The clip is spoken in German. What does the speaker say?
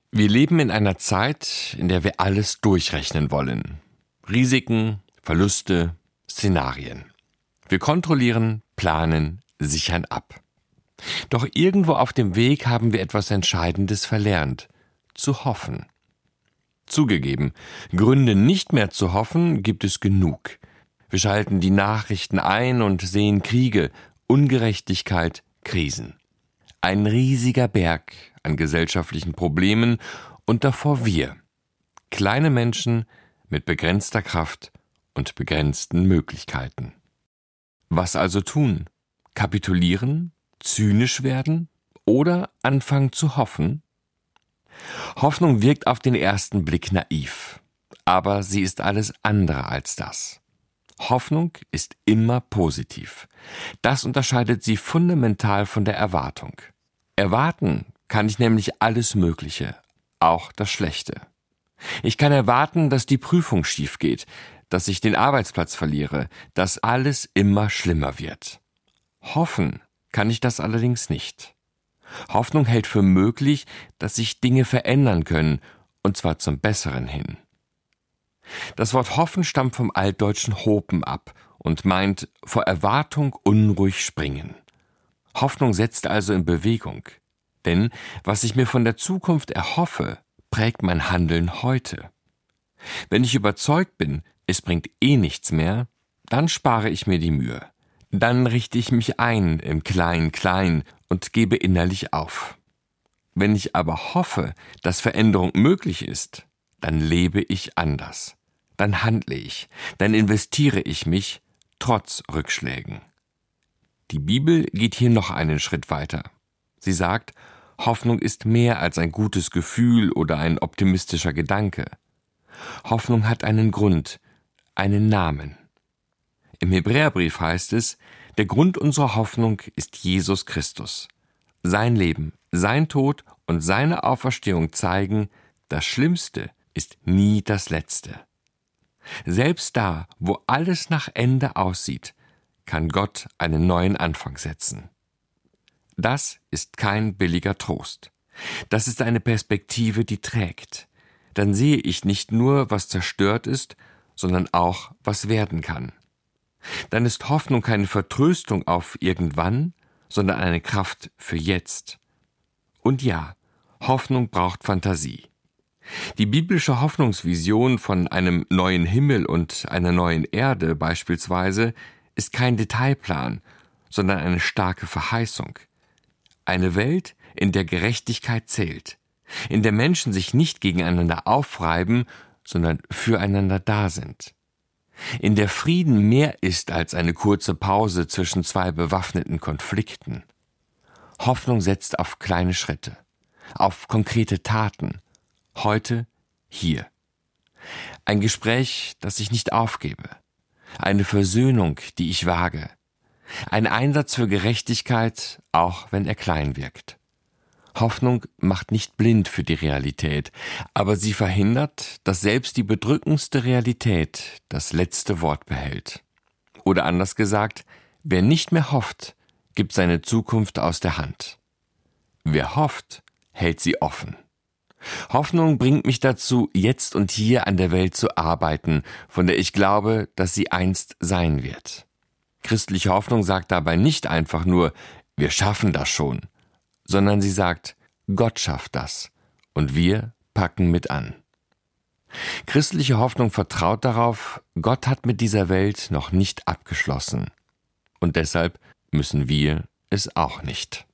Wir leben in einer Zeit, in der wir alles durchrechnen wollen. Risiken, Verluste, Szenarien. Wir kontrollieren, planen, sichern ab. Doch irgendwo auf dem Weg haben wir etwas Entscheidendes verlernt: zu hoffen. Zugegeben, Gründe nicht mehr zu hoffen gibt es genug. Wir schalten die Nachrichten ein und sehen Kriege, Ungerechtigkeit, Krisen. Ein riesiger Berg an gesellschaftlichen Problemen und davor wir. Kleine Menschen mit begrenzter Kraft und begrenzten Möglichkeiten. Was also tun? Kapitulieren? Zynisch werden? Oder anfangen zu hoffen? Hoffnung wirkt auf den ersten Blick naiv, aber sie ist alles andere als das. Hoffnung ist immer positiv. Das unterscheidet sie fundamental von der Erwartung. Erwarten kann ich nämlich alles Mögliche, auch das Schlechte. Ich kann erwarten, dass die Prüfung schief geht, dass ich den Arbeitsplatz verliere, dass alles immer schlimmer wird. Hoffen kann ich das allerdings nicht. Hoffnung hält für möglich, dass sich Dinge verändern können, und zwar zum Besseren hin. Das Wort hoffen stammt vom altdeutschen hopen ab und meint vor Erwartung unruhig springen. Hoffnung setzt also in Bewegung. Denn was ich mir von der Zukunft erhoffe, prägt mein Handeln heute. Wenn ich überzeugt bin, es bringt nichts mehr, dann spare ich mir die Mühe. Dann richte ich mich ein im Klein-Klein und gebe innerlich auf. Wenn ich aber hoffe, dass Veränderung möglich ist, dann lebe ich anders. Dann handle ich, dann investiere ich mich, trotz Rückschlägen. Die Bibel geht hier noch einen Schritt weiter. Sie sagt, Hoffnung ist mehr als ein gutes Gefühl oder ein optimistischer Gedanke. Hoffnung hat einen Grund, einen Namen. Im Hebräerbrief heißt es, der Grund unserer Hoffnung ist Jesus Christus. Sein Leben, sein Tod und seine Auferstehung zeigen, das Schlimmste ist nie das Letzte. Selbst da, wo alles nach Ende aussieht, kann Gott einen neuen Anfang setzen. Das ist kein billiger Trost. Das ist eine Perspektive, die trägt. Dann sehe ich nicht nur, was zerstört ist, sondern auch, was werden kann. Dann ist Hoffnung keine Vertröstung auf irgendwann, sondern eine Kraft für jetzt. Und ja, Hoffnung braucht Fantasie. Die biblische Hoffnungsvision von einem neuen Himmel und einer neuen Erde beispielsweise ist kein Detailplan, sondern eine starke Verheißung. Eine Welt, in der Gerechtigkeit zählt, in der Menschen sich nicht gegeneinander aufreiben, sondern füreinander da sind. In der Frieden mehr ist als eine kurze Pause zwischen zwei bewaffneten Konflikten. Hoffnung setzt auf kleine Schritte, auf konkrete Taten, heute, hier. Ein Gespräch, das ich nicht aufgebe, eine Versöhnung, die ich wage, ein Einsatz für Gerechtigkeit, auch wenn er klein wirkt. Hoffnung macht nicht blind für die Realität, aber sie verhindert, dass selbst die bedrückendste Realität das letzte Wort behält. Oder anders gesagt, wer nicht mehr hofft, gibt seine Zukunft aus der Hand. Wer hofft, hält sie offen. Hoffnung bringt mich dazu, jetzt und hier an der Welt zu arbeiten, von der ich glaube, dass sie einst sein wird. Christliche Hoffnung sagt dabei nicht einfach nur, wir schaffen das schon, sondern sie sagt, Gott schafft das und wir packen mit an. Christliche Hoffnung vertraut darauf, Gott hat mit dieser Welt noch nicht abgeschlossen und deshalb müssen wir es auch nicht.